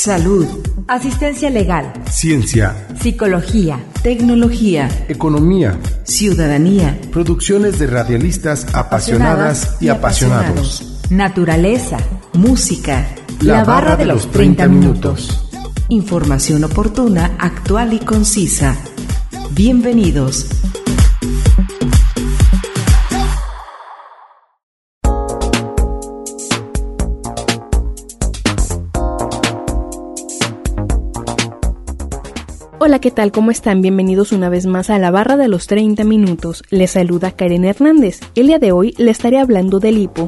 Salud, asistencia legal, ciencia, psicología, tecnología, economía, ciudadanía, producciones de radialistas apasionadas y apasionados, naturaleza, música, la barra de los 30 minutos. Información oportuna, actual y concisa. Bienvenidos. Hola, ¿qué tal? ¿Cómo están? Bienvenidos una vez más a la barra de los 30 minutos. Les saluda Karen Hernández. El día de hoy les estaré hablando del hipo.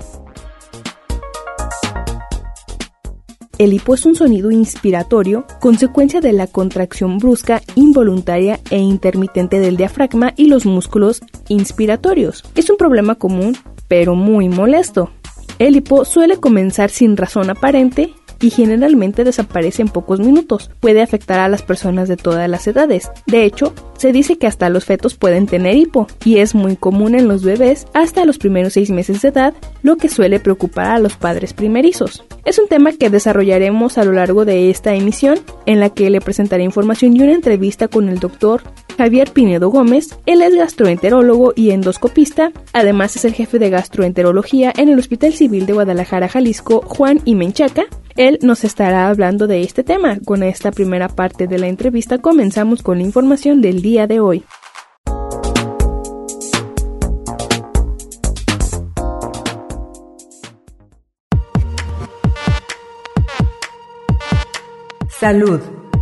El hipo es un sonido inspiratorio, consecuencia de la contracción brusca, involuntaria e intermitente del diafragma y los músculos inspiratorios. Es un problema común, pero muy molesto. El hipo suele comenzar sin razón aparente y generalmente desaparece en pocos minutos. Puede afectar a las personas de todas las edades. De hecho, se dice que hasta los fetos pueden tener hipo, y es muy común en los bebés hasta los primeros 6 meses de edad, lo que suele preocupar a los padres primerizos. Es un tema que desarrollaremos a lo largo de esta emisión, en la que le presentaré información y una entrevista con el doctor Javier Pinedo Gómez. Él es gastroenterólogo y endoscopista, además es el jefe de gastroenterología en el Hospital Civil de Guadalajara, Jalisco, Juan y Menchaca. Él nos estará hablando de este tema. Con esta primera parte de la entrevista comenzamos con la información del día de hoy. Salud.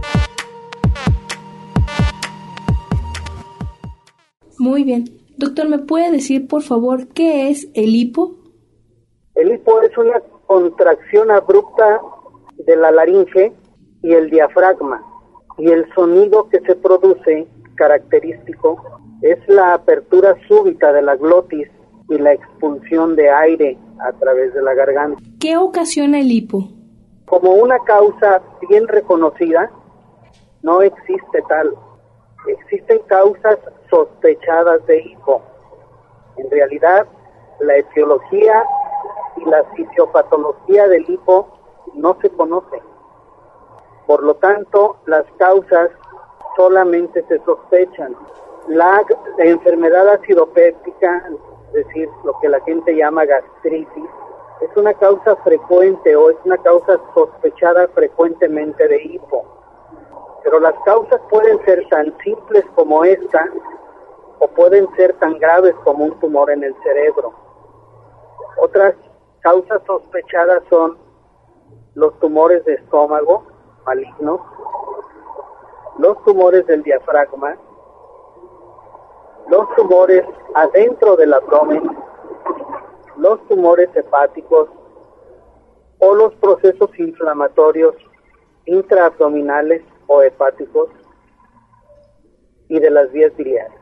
Muy bien. Doctor, ¿me puede decir, por favor, qué es el hipo? El hipo es una contracción abrupta de la laringe y el diafragma, y el sonido que se produce, característico, es la apertura súbita de la glotis y la expulsión de aire a través de la garganta. ¿Qué ocasiona el hipo? Como una causa bien reconocida, no existe tal. Existen causas sospechadas de hipo. En realidad, la etiología y la fisiopatología del hipo no se conocen. Por lo tanto, las causas solamente se sospechan. La enfermedad acidopéptica, es decir, lo que la gente llama gastritis, es una causa frecuente o es una causa sospechada frecuentemente de hipo. Pero las causas pueden ser tan simples como esta o pueden ser tan graves como un tumor en el cerebro. Otras causas sospechadas son los tumores de estómago malignos, los tumores del diafragma, los tumores adentro del abdomen, los tumores hepáticos o los procesos inflamatorios intraabdominales o hepáticos y de las vías biliares.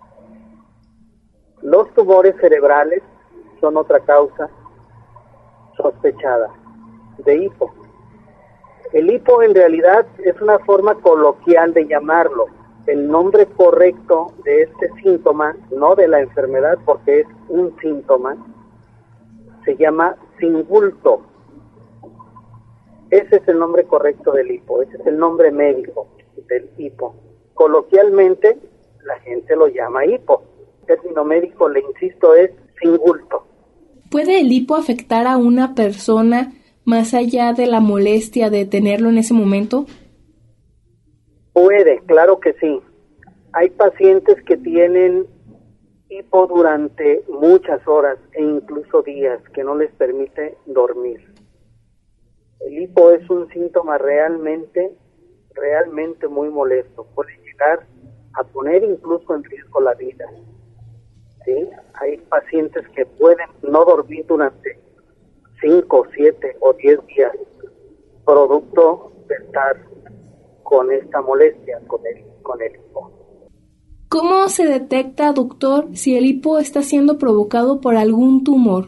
Los tumores cerebrales son otra causa sospechada de hipo. El hipo en realidad es una forma coloquial de llamarlo. El nombre correcto de este síntoma, no de la enfermedad porque es un síntoma, se llama singulto. Ese es el nombre correcto del hipo, ese es el nombre médico del hipo. Coloquialmente la gente lo llama hipo. El término médico, le insisto, es singulto. ¿Puede el hipo afectar a una persona más allá de la molestia de tenerlo en ese momento? Puede, claro que sí. Hay pacientes que tienen hipo durante muchas horas e incluso días, que no les permite dormir. El hipo es un síntoma realmente muy molesto. Puede llegar a poner incluso en riesgo la vida. ¿Sí? Hay pacientes que pueden no dormir durante 5, 7 o 10 días, producto de estar con esta molestia, con el hipo. ¿Cómo se detecta, doctor, si el hipo está siendo provocado por algún tumor?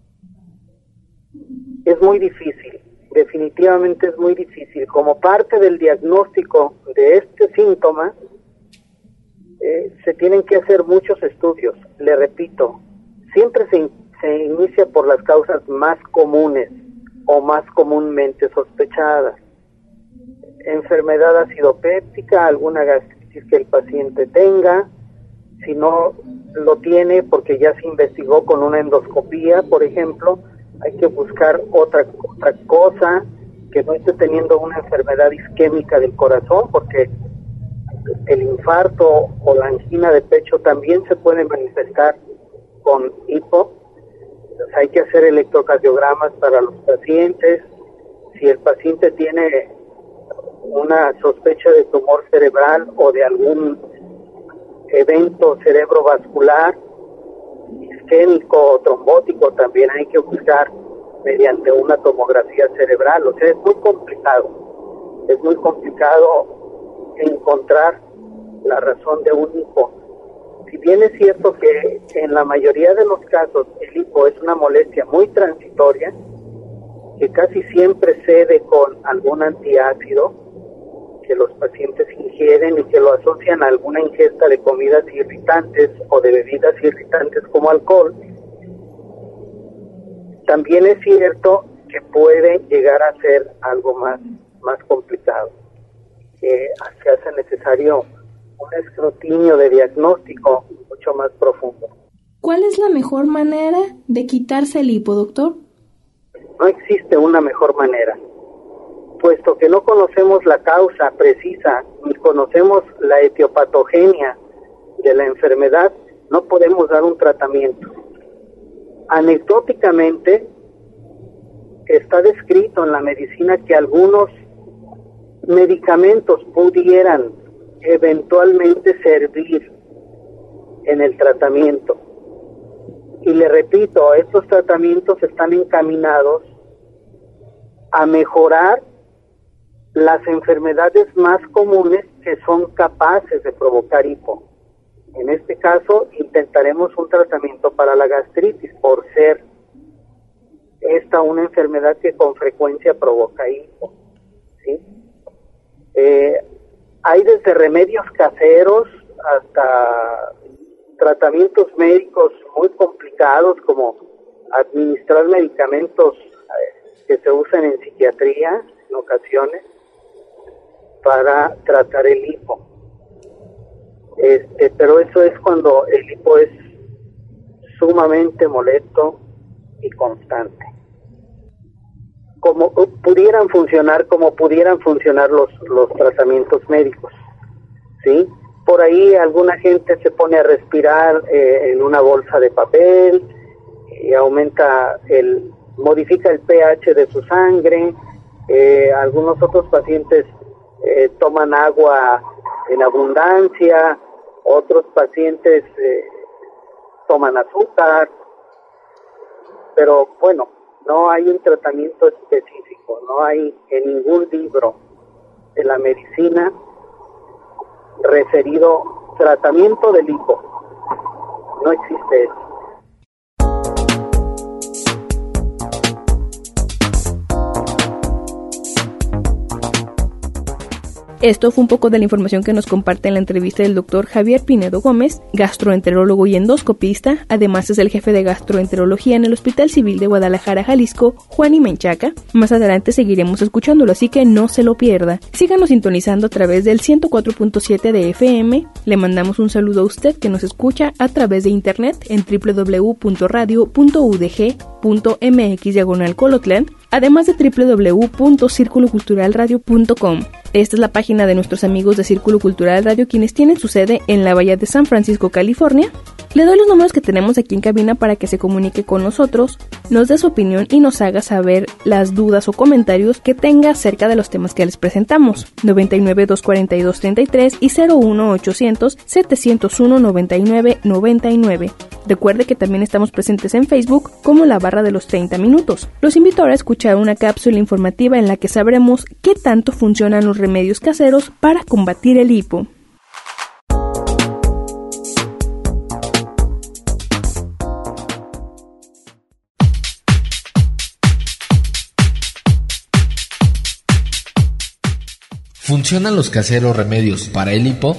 Es muy difícil, definitivamente es muy difícil. Como parte del diagnóstico de este síntoma, se tienen que hacer muchos estudios. Le repito, siempre se inicia por las causas más comunes o más comúnmente sospechadas. enfermedad acidopéptica, alguna gastritis que el paciente tenga. Si no lo tiene porque ya se investigó con una endoscopía, por ejemplo, hay que buscar otra cosa, que no esté teniendo una enfermedad isquémica del corazón, porque el infarto o la angina de pecho también se puede manifestar con hipo. Entonces hay que hacer electrocardiogramas para los pacientes. Si el paciente tiene una sospecha de tumor cerebral o de algún evento cerebrovascular, isquémico o trombótico, también hay que buscar mediante una tomografía cerebral. O sea, es muy complicado encontrar la razón de un hipo. Si bien es cierto que en la mayoría de los casos el hipo es una molestia muy transitoria, que casi siempre cede con algún antiácido que los pacientes ingieren y que lo asocian a alguna ingesta de comidas irritantes o de bebidas irritantes como alcohol, también es cierto que puede llegar a ser algo más complicado, que se hace necesario un escrutinio de diagnóstico mucho más profundo. ¿Cuál es la mejor manera de quitarse el hipo, doctor? No existe una mejor manera, puesto que no conocemos la causa precisa ni conocemos la etiopatogenia de la enfermedad, no podemos dar un tratamiento. Anecdóticamente está descrito en la medicina que algunos medicamentos pudieran eventualmente servir en el tratamiento. Y le repito, estos tratamientos están encaminados a mejorar las enfermedades más comunes que son capaces de provocar hipo. En este caso, intentaremos un tratamiento para la gastritis, por ser esta una enfermedad que con frecuencia provoca hipo, ¿sí? Hay desde remedios caseros hasta tratamientos médicos muy complicados, como administrar medicamentos que se usan en psiquiatría en ocasiones para tratar el hipo. Pero eso es cuando el hipo es sumamente molesto y constante. Como pudieran funcionar los tratamientos médicos, ¿sí? Por ahí alguna gente se pone a respirar en una bolsa de papel y modifica el pH de su sangre. Algunos otros pacientes toman agua en abundancia, otros pacientes toman azúcar, pero bueno, no hay un tratamiento específico, no hay en ningún libro de la medicina referido tratamiento del hipo, no existe eso. Esto fue un poco de la información que nos comparte en la entrevista del doctor Javier Pinedo Gómez, gastroenterólogo y endoscopista. Además es el jefe de gastroenterología en el Hospital Civil de Guadalajara, Jalisco, Juan y Menchaca. Más adelante seguiremos escuchándolo, así que no se lo pierda. Síganos sintonizando a través del 104.7 de FM. Le mandamos un saludo a usted que nos escucha a través de internet en www.radio.udg.mx/Colotlán, además de www.circuloculturalradio.com. Esta es la página de nuestros amigos de Círculo Cultural Radio, quienes tienen su sede en la Bahía de San Francisco, California. Le doy los números que tenemos aquí en cabina para que se comunique con nosotros, nos dé su opinión y nos haga saber las dudas o comentarios que tenga acerca de los temas que les presentamos. 99-242-33 y 01800-701-9999. Recuerde que también estamos presentes en Facebook como la barra de los 30 minutos. Los invito ahora a escuchar una cápsula informativa en la que sabremos qué tanto funcionan los remedios caseros para combatir el hipo. ¿Funcionan los caseros remedios para el hipo?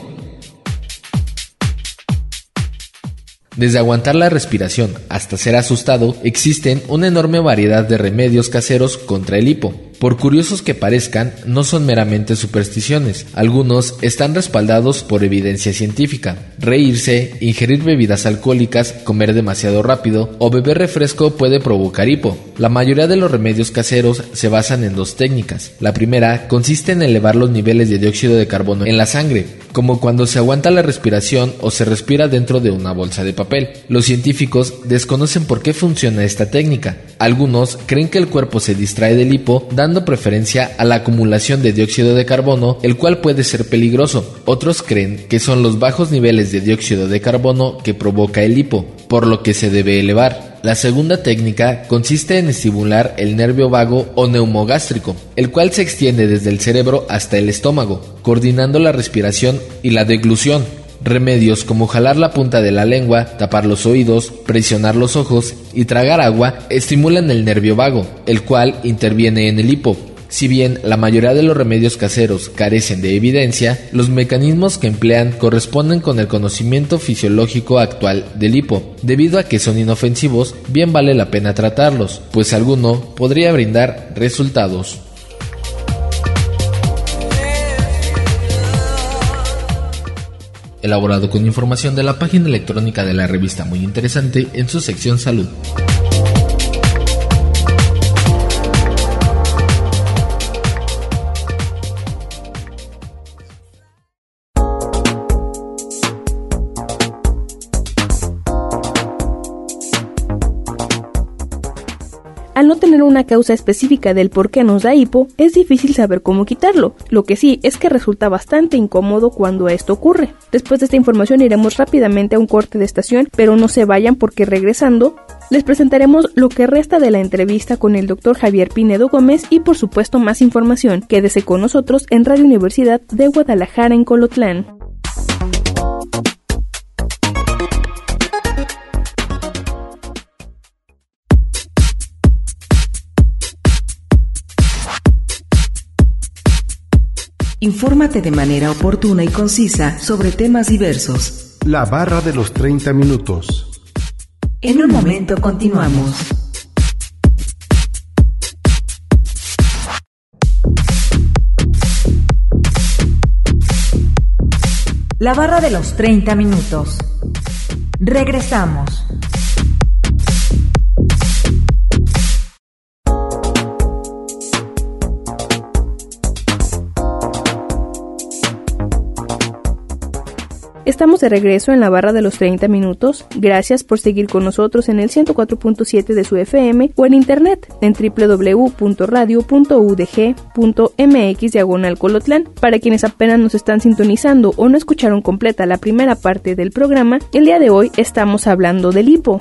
Desde aguantar la respiración hasta ser asustado, existen una enorme variedad de remedios caseros contra el hipo. Por curiosos que parezcan, no son meramente supersticiones. Algunos están respaldados por evidencia científica. Reírse, ingerir bebidas alcohólicas, comer demasiado rápido o beber refresco puede provocar hipo. La mayoría de los remedios caseros se basan en dos técnicas. La primera consiste en elevar los niveles de dióxido de carbono en la sangre, como cuando se aguanta la respiración o se respira dentro de una bolsa de papel. Los científicos desconocen por qué funciona esta técnica. Algunos creen que el cuerpo se distrae del hipo, dando preferencia a la acumulación de dióxido de carbono, el cual puede ser peligroso. Otros creen que son los bajos niveles de dióxido de carbono que provoca el hipo, por lo que se debe elevar. La segunda técnica consiste en estimular el nervio vago o neumogástrico, el cual se extiende desde el cerebro hasta el estómago, coordinando la respiración y la deglución. Remedios como jalar la punta de la lengua, tapar los oídos, presionar los ojos y tragar agua estimulan el nervio vago, el cual interviene en el hipo. Si bien la mayoría de los remedios caseros carecen de evidencia, los mecanismos que emplean corresponden con el conocimiento fisiológico actual del hipo. Debido a que son inofensivos, bien vale la pena tratarlos, pues alguno podría brindar resultados. Elaborado con información de la página electrónica de la revista Muy Interesante en su sección Salud. Al no tener una causa específica del por qué nos da hipo, es difícil saber cómo quitarlo. Lo que sí es que resulta bastante incómodo cuando esto ocurre. Después de esta información iremos rápidamente a un corte de estación, pero no se vayan porque regresando les presentaremos lo que resta de la entrevista con el Dr. Javier Pinedo Gómez y por supuesto más información. Quédese con nosotros en Radio Universidad de Guadalajara en Colotlán. Infórmate de manera oportuna y concisa sobre temas diversos. La barra de los 30 minutos. En un momento continuamos. La barra de los 30 minutos. Regresamos. Estamos de regreso en la barra de los 30 minutos. Gracias por seguir con nosotros en el 104.7 de su FM o en internet en www.radio.udg.mx/Colotlán. Para quienes apenas nos están sintonizando o no escucharon completa la primera parte del programa, el día de hoy estamos hablando del hipo.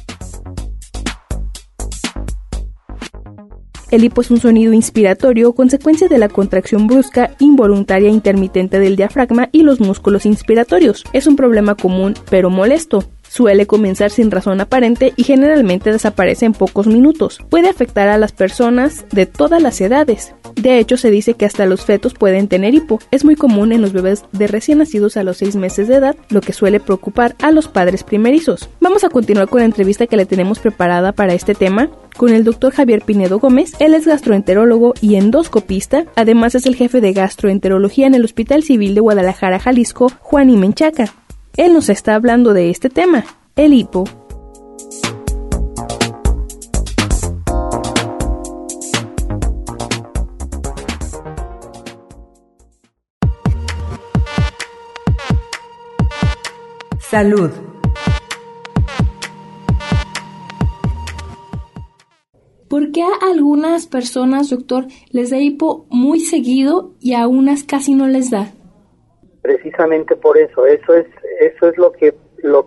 El hipo es un sonido inspiratorio consecuencia de la contracción brusca, involuntaria e intermitente del diafragma y los músculos inspiratorios. Es un problema común, pero molesto. Suele comenzar sin razón aparente y generalmente desaparece en pocos minutos. Puede afectar a las personas de todas las edades. De hecho, se dice que hasta los fetos pueden tener hipo. Es muy común en los bebés de recién nacidos a los 6 meses de edad, lo que suele preocupar a los padres primerizos. Vamos a continuar con la entrevista que le tenemos preparada para este tema con el Dr. Javier Pinedo Gómez. Él es gastroenterólogo y endoscopista, además es el jefe de gastroenterología en el Hospital Civil de Guadalajara, Jalisco, Juan y Menchaca. Él nos está hablando de este tema, el hipo. Salud. ¿Por qué a algunas personas, doctor, les da hipo muy seguido y a unas casi no les da? Precisamente por eso es lo que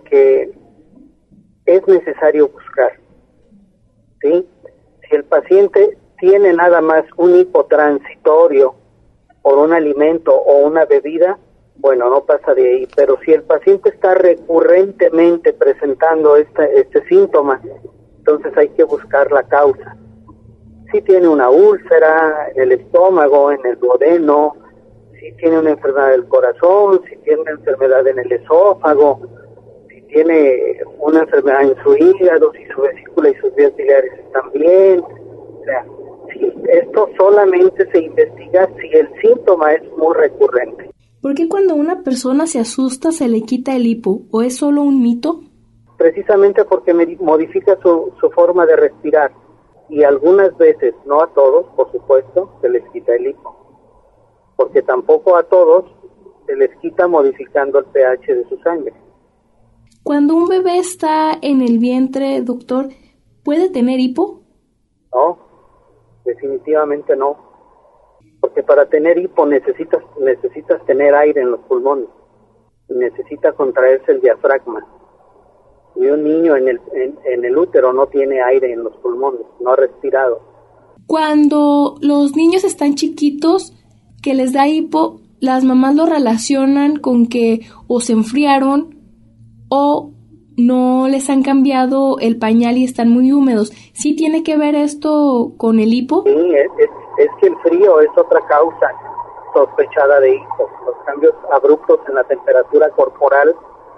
es necesario buscar, ¿sí? Si el paciente tiene nada más un hipo transitorio por un alimento o una bebida, bueno, no pasa de ahí, pero si el paciente está recurrentemente presentando este síntoma, entonces hay que buscar la causa. Si tiene una úlcera en el estómago, en el duodeno, si tiene una enfermedad del corazón, si tiene una enfermedad en el esófago, si tiene una enfermedad en su hígado, si su vesícula y sus vías biliares están bien, o sea, Esto solamente se investiga si el síntoma es muy recurrente. ¿Por qué cuando una persona se asusta se le quita el hipo? ¿O es solo un mito? Precisamente porque modifica su forma de respirar. Y algunas veces, no a todos, por supuesto, se les quita el hipo. Porque tampoco a todos se les quita modificando el pH de su sangre. Cuando un bebé está en el vientre, doctor, ¿puede tener hipo? No, definitivamente no. Porque para tener hipo necesitas tener aire en los pulmones. Y necesita contraerse el diafragma. Y un niño en el útero no tiene aire en los pulmones, no ha respirado. Cuando los niños están chiquitos, que les da hipo, las mamás lo relacionan con que o se enfriaron o no les han cambiado el pañal y están muy húmedos. ¿Sí tiene que ver esto con el hipo? Sí, es que el frío es otra causa sospechada de hipo. Los cambios abruptos en la temperatura corporal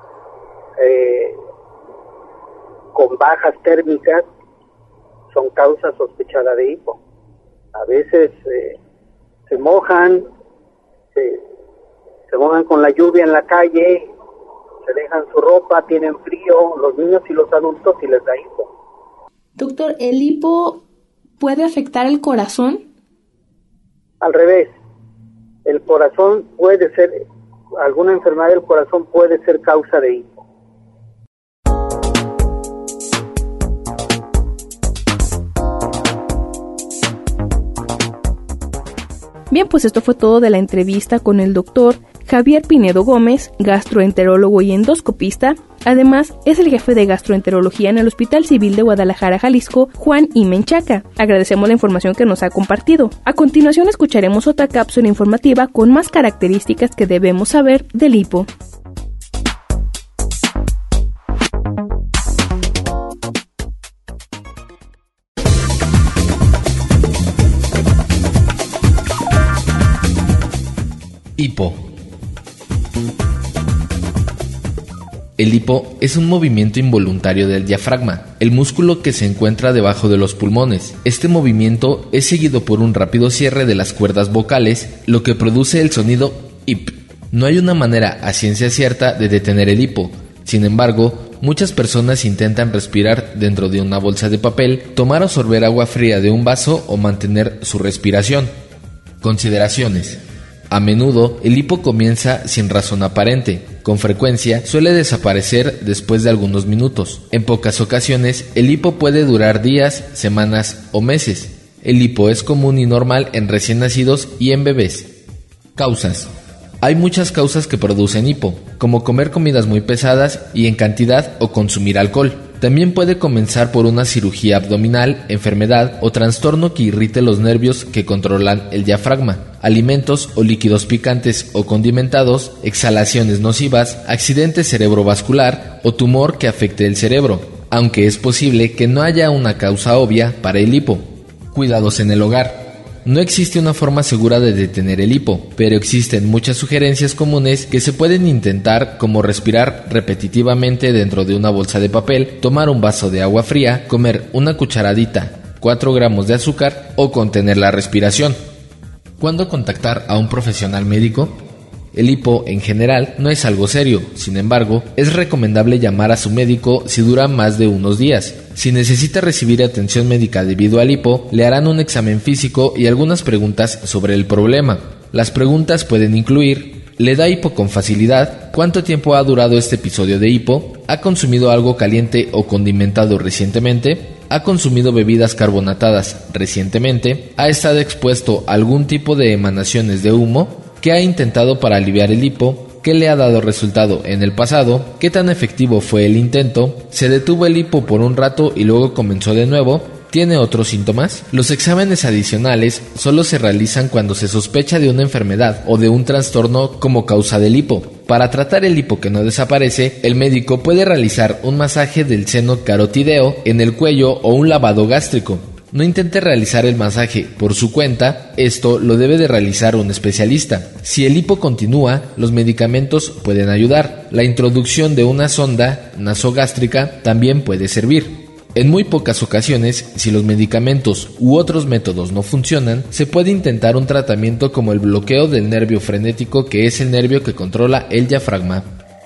con bajas térmicas son causa sospechada de hipo. A veces se mojan con la lluvia en la calle, se dejan su ropa, tienen frío, los niños y los adultos, y les da hipo. Doctor, ¿el hipo puede afectar el corazón? Al revés, el corazón puede ser, alguna enfermedad del corazón puede ser causa de hipo. Bien, pues esto fue todo de la entrevista con el doctor Javier Pinedo Gómez, gastroenterólogo y endoscopista. Además, es el jefe de gastroenterología en el Hospital Civil de Guadalajara, Jalisco, Juan I. Menchaca. Agradecemos la información que nos ha compartido. A continuación escucharemos otra cápsula informativa con más características que debemos saber del hipo. Hipo. El hipo es un movimiento involuntario del diafragma, el músculo que se encuentra debajo de los pulmones. Este movimiento es seguido por un rápido cierre de las cuerdas vocales, lo que produce el sonido hip. No hay una manera a ciencia cierta de detener el hipo. Sin embargo, muchas personas intentan respirar dentro de una bolsa de papel, tomar o sorber agua fría de un vaso o mantener su respiración. Consideraciones. A menudo, el hipo comienza sin razón aparente. Con frecuencia, suele desaparecer después de algunos minutos. En pocas ocasiones, el hipo puede durar días, semanas o meses. El hipo es común y normal en recién nacidos y en bebés. Causas. Hay muchas causas que producen hipo, como comer comidas muy pesadas y en cantidad o consumir alcohol. También puede comenzar por una cirugía abdominal, enfermedad o trastorno que irrite los nervios que controlan el diafragma, alimentos o líquidos picantes o condimentados, exhalaciones nocivas, accidente cerebrovascular o tumor que afecte el cerebro, aunque es posible que no haya una causa obvia para el hipo. Cuidados en el hogar. No existe una forma segura de detener el hipo, pero existen muchas sugerencias comunes que se pueden intentar, como respirar repetitivamente dentro de una bolsa de papel, tomar un vaso de agua fría, comer una cucharadita, 4 gramos de azúcar o contener la respiración. ¿Cuándo contactar a un profesional médico? El hipo, en general, no es algo serio. Sin embargo, es recomendable llamar a su médico si dura más de unos días. Si necesita recibir atención médica debido al hipo, le harán un examen físico y algunas preguntas sobre el problema. Las preguntas pueden incluir: ¿le da hipo con facilidad? ¿Cuánto tiempo ha durado este episodio de hipo? ¿Ha consumido algo caliente o condimentado recientemente? ¿Ha consumido bebidas carbonatadas recientemente? ¿Ha estado expuesto a algún tipo de emanaciones de humo? ¿Qué ha intentado para aliviar el hipo? ¿Qué le ha dado resultado en el pasado? ¿Qué tan efectivo fue el intento? ¿Se detuvo el hipo por un rato y luego comenzó de nuevo? ¿Tiene otros síntomas? Los exámenes adicionales solo se realizan cuando se sospecha de una enfermedad o de un trastorno como causa del hipo. Para tratar el hipo que no desaparece, el médico puede realizar un masaje del seno carotideo en el cuello o un lavado gástrico. No intente realizar el masaje por su cuenta, esto lo debe de realizar un especialista. Si el hipo continúa, los medicamentos pueden ayudar. La introducción de una sonda nasogástrica también puede servir. En muy pocas ocasiones, si los medicamentos u otros métodos no funcionan, se puede intentar un tratamiento como el bloqueo del nervio frenético, que es el nervio que controla el diafragma.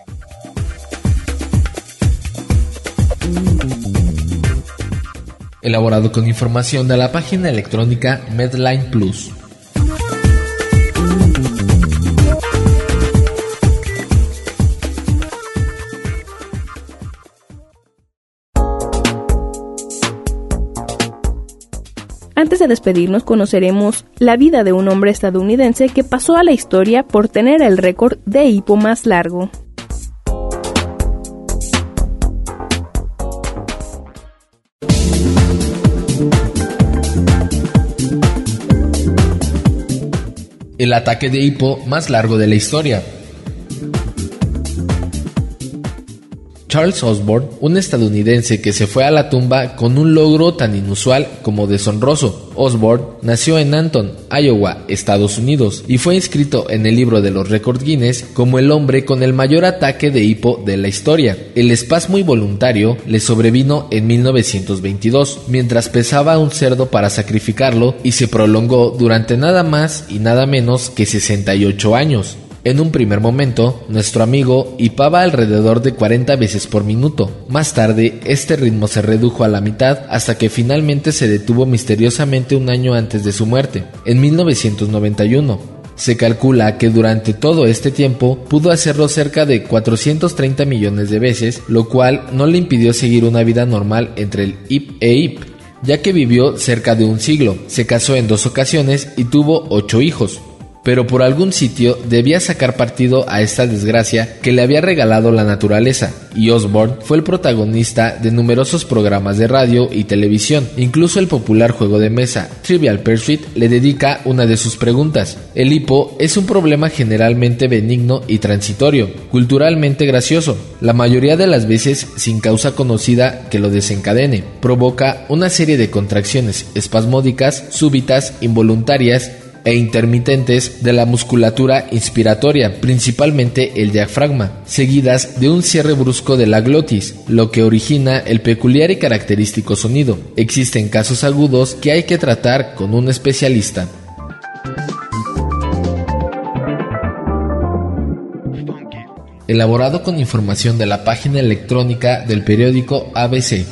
Elaborado con información de la página electrónica Medline Plus. Antes de despedirnos, conoceremos la vida de un hombre estadounidense que pasó a la historia por tener el récord de hipo más largo. El ataque de hipo más largo de la historia. Charles Osborne, un estadounidense que se fue a la tumba con un logro tan inusual como deshonroso. Osborne nació en Anton, Iowa, Estados Unidos, y fue inscrito en el libro de los récords Guinness como el hombre con el mayor ataque de hipo de la historia. El espasmo involuntario le sobrevino en 1922, mientras pesaba un cerdo para sacrificarlo, y se prolongó durante nada más y nada menos que 68 años. En un primer momento, nuestro amigo hipaba alrededor de 40 veces por minuto. Más tarde, este ritmo se redujo a la mitad hasta que finalmente se detuvo misteriosamente un año antes de su muerte, en 1991. Se calcula que durante todo este tiempo pudo hacerlo cerca de 430 millones de veces, lo cual no le impidió seguir una vida normal entre el hip e hip, ya que vivió cerca de un siglo, se casó en 2 ocasiones y tuvo 8 hijos. Pero por algún sitio debía sacar partido a esta desgracia que le había regalado la naturaleza, y Osborne fue el protagonista de numerosos programas de radio y televisión. Incluso el popular juego de mesa Trivial Pursuit le dedica una de sus preguntas. El hipo es un problema generalmente benigno y transitorio, culturalmente gracioso, la mayoría de las veces sin causa conocida que lo desencadene. Provoca una serie de contracciones espasmódicas, súbitas, involuntarias e intermitentes de la musculatura inspiratoria, principalmente el diafragma, seguidas de un cierre brusco de la glotis, lo que origina el peculiar y característico sonido. Existen casos agudos que hay que tratar con un especialista. Elaborado con información de la página electrónica del periódico ABC.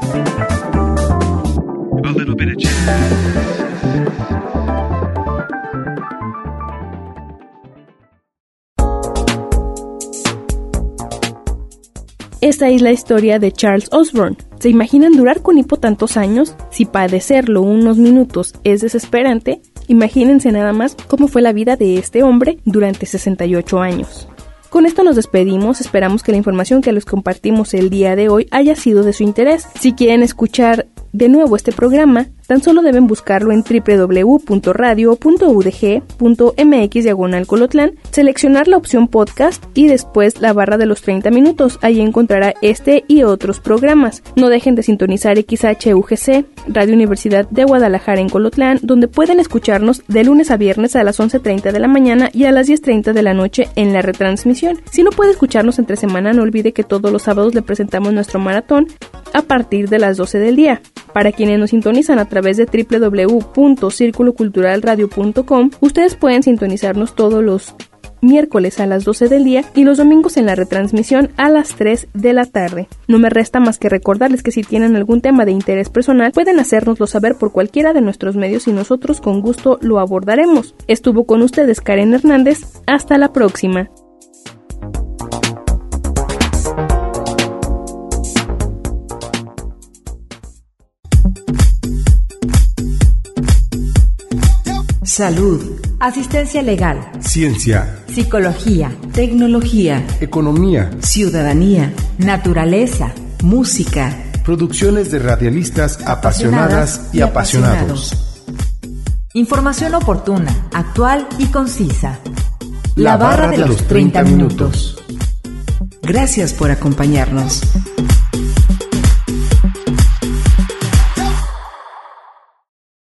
Esta es la historia de Charles Osborne. ¿Se imaginan durar con hipo tantos años? Si padecerlo unos minutos es desesperante, imagínense nada más cómo fue la vida de este hombre durante 68 años. Con esto nos despedimos, esperamos que la información que les compartimos el día de hoy haya sido de su interés. Si quieren escuchar de nuevo este programa, tan solo deben buscarlo en www.radio.udg.mx/Colotlán, seleccionar la opción podcast y después la barra de los 30 minutos. Ahí encontrará este y otros programas. No dejen de sintonizar XHUGC, Radio Universidad de Guadalajara en Colotlán, donde pueden escucharnos de lunes a viernes a las 11:30 de la mañana y a las 10:30 de la noche en la retransmisión. Si no puede escucharnos entre semana, no olvide que todos los sábados le presentamos nuestro maratón a partir de las 12 del día. Para quienes nos sintonizan a través de www.circuloculturalradio.com, ustedes pueden sintonizarnos todos los miércoles a las 12 del día y los domingos en la retransmisión a las 3 de la tarde. No me resta más que recordarles que si tienen algún tema de interés personal, pueden hacérnoslo saber por cualquiera de nuestros medios y nosotros con gusto lo abordaremos. Estuvo con ustedes Karen Hernández. Hasta la próxima. Salud, asistencia legal, ciencia, psicología, tecnología, economía, ciudadanía, naturaleza, música, producciones de radialistas apasionadas y apasionados. Información oportuna, actual y concisa. La barra de los 30 minutos. Gracias por acompañarnos.